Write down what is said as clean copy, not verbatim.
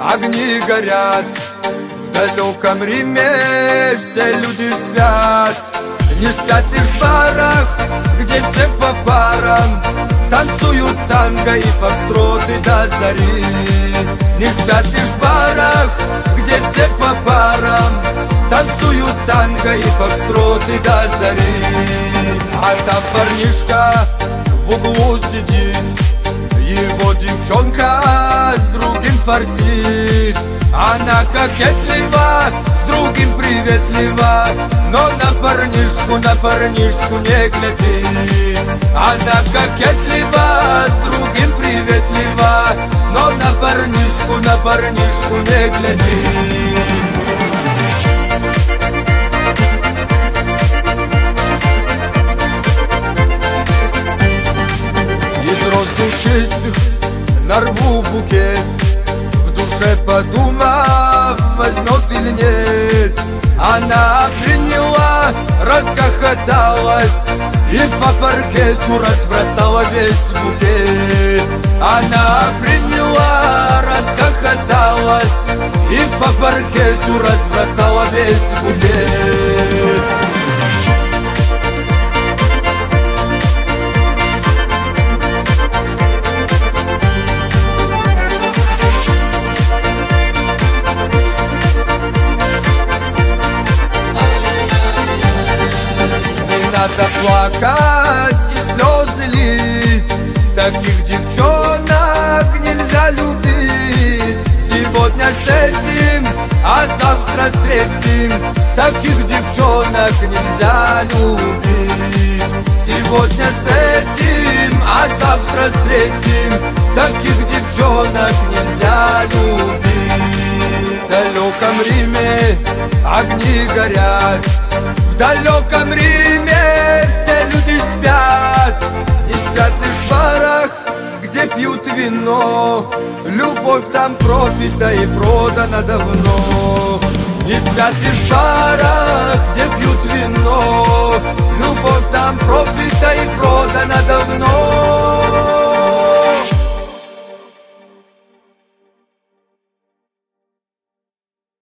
огни горят. В далеком Риме все люди спят. Не спят лишь в барах, где все по парам танцуют танго и фокстроты до зари. Не спят лишь в барах, где все по парам танцуют танго и фокстроты до зари. А там парнишка в углу сидит, его девчонка с другим форсит. Она кокетлива, с другим приветлива, но на парнишку не глядит. Она кокетлива, с другим приветлива, но на парнишку не глядит. Из роз душистых нарву букет, в душе подумав, возьмет или нет. Она приняла, расхохоталась и по паркету разбросала весь букет. Она приняла, расхохоталась и по паркету разбросала весь букет. Надо плакать и слезы лить, таких девчонок нельзя любить. Сегодня с этим, а завтра с третьим, таких девчонок нельзя любить. Сегодня с этим, а завтра с третьим, таких девчонок нельзя любить. В далеком Риме огни горят, в далеком Риме все люди спят. И спят лишь в барах, где пьют вино, любовь там пропита и продана давно. Не спят лишь в барах, где пьют вино,